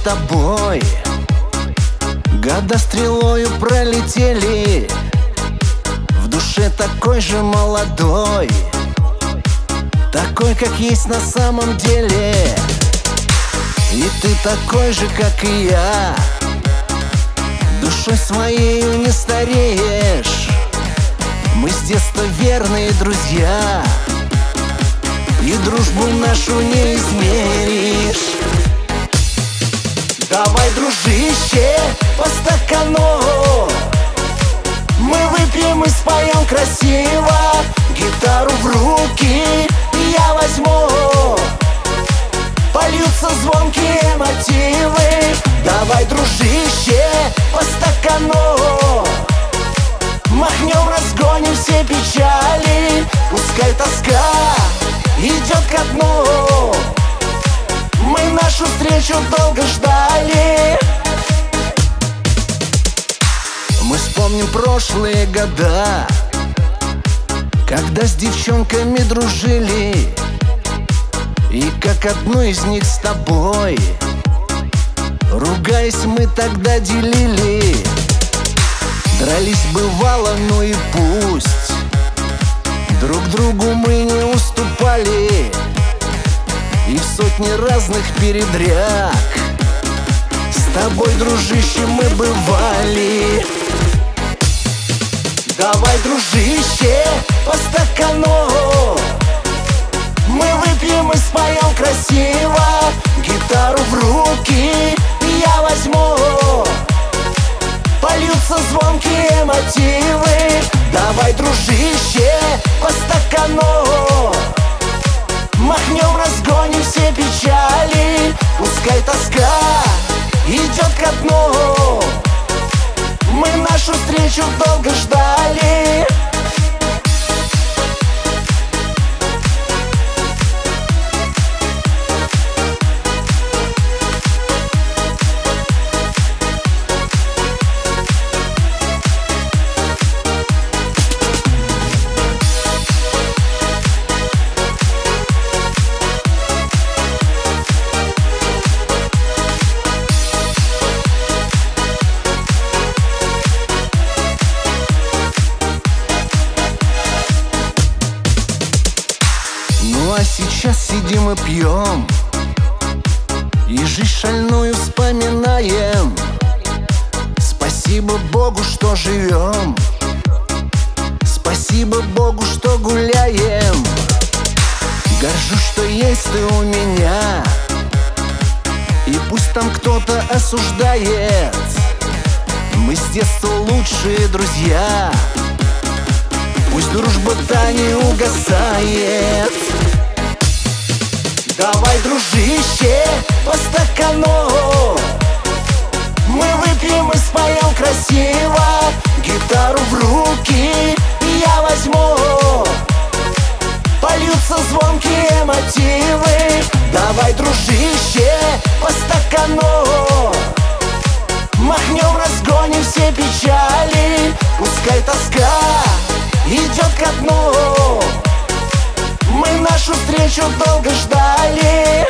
тобой. Года стрелою пролетели, в душе такой же молодой, такой, как есть на самом деле. И ты такой же, как и я, душой своею не стареешь. Мы с детства верные друзья, и дружбу нашу не измеришь. Давай, дружище, по стакану, мы выпьем и споем красиво. Гитару в руки я возьму, польются звонкие мотивы. Давай, дружище, по стакану, махнем, разгоним все печали. Пускай тоска идет ко дну, мы нашу встречу долго ждали. Мы вспомним прошлые года, когда с девчонками дружили, и как одну из них с тобой, ругаясь, мы тогда делили. Дрались бывало, ну и пусть, друг другу мы не уступали, и в сотни разных передряг с тобой, дружище, мы бывали. Давай, дружище, по стакану, мы выпьем и споем красиво. Гитару в руки я возьму, польются звонкие мотивы. Давай, дружище, по стакану, махнем, разгоним все печали. Пускай тоска идет ко дну, мы нашу встречу долго ждали. Ну а сейчас сидим и пьем, и жизнь шальную вспоминаем. Спасибо Богу, что живем, спасибо Богу, что гуляем. Горжусь, что есть ты у меня, и пусть там кто-то осуждает, мы с детства лучшие друзья. Пусть дружба та не угасает. Давай, дружище, по стакану, мы выпьем и споем красиво. Гитару в руки я возьму, польются звонкие мотивы. Давай, дружище, по стакану, махнем, разгоним все печали. Пускай тоска идет ко дну, мы нашу встречу долго ждали.